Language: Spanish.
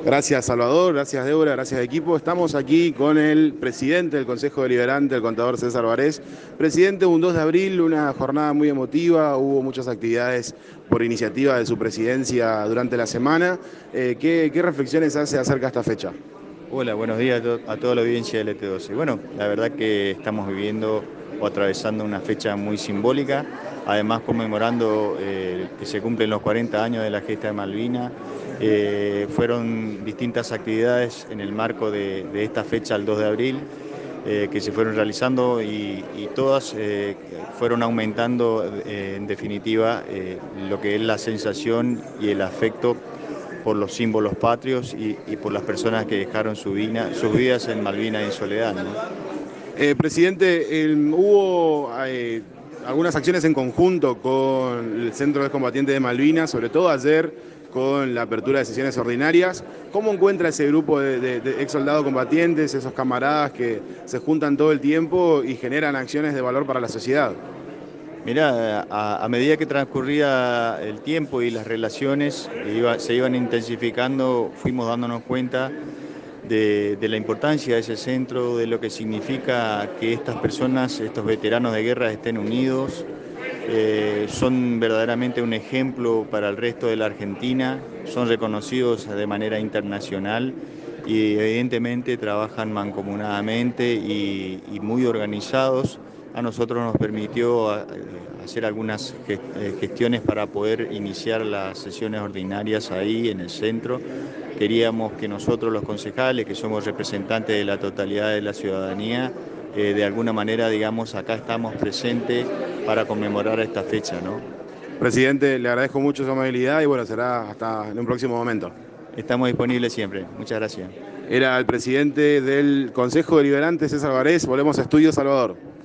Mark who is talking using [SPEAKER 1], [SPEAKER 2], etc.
[SPEAKER 1] Gracias Salvador, gracias Débora, gracias equipo. Estamos aquí con el presidente del Consejo Deliberante, el contador César Varés. Presidente, un 2 de abril, una jornada muy emotiva, hubo muchas actividades por iniciativa de su presidencia durante la semana. ¿Qué reflexiones hace acerca de esta fecha?
[SPEAKER 2] Hola, buenos días a toda la audiencia de LT12. Bueno, la verdad que estamos viviendo o atravesando una fecha muy simbólica, además conmemorando que se cumplen los 40 años de la gesta de Malvinas. Fueron distintas actividades en el marco de esta fecha, el 2 de abril, que se fueron realizando y todas fueron aumentando en definitiva lo que es la sensación y el afecto por los símbolos patrios y por las personas que dejaron sus vidas en Malvinas y Soledad, ¿no?
[SPEAKER 1] Presidente, hubo algunas acciones en conjunto con el Centro de Combatientes de Malvinas, sobre todo ayer con la apertura de sesiones ordinarias. ¿Cómo encuentra ese grupo de ex soldados combatientes, esos camaradas que se juntan todo el tiempo y generan acciones de valor para la sociedad?
[SPEAKER 2] Mirá, a medida que transcurría el tiempo y las relaciones se iban intensificando, fuimos dándonos cuenta de la importancia de ese centro, de lo que significa que estas personas, estos veteranos de guerra estén unidos. Son verdaderamente un ejemplo para el resto de la Argentina, son reconocidos de manera internacional y evidentemente trabajan mancomunadamente y muy organizados. A nosotros nos permitió hacer algunas gestiones para poder iniciar las sesiones ordinarias ahí en el centro. Queríamos que nosotros los concejales, que somos representantes de la totalidad de la ciudadanía, de alguna manera, digamos, acá estamos presentes para conmemorar esta fecha, ¿no?
[SPEAKER 1] Presidente, le agradezco mucho su amabilidad y bueno, será hasta en un próximo momento.
[SPEAKER 2] Estamos disponibles siempre. Muchas gracias.
[SPEAKER 1] Era el presidente del Consejo Deliberante, César Varés. Volvemos a Estudio Salvador.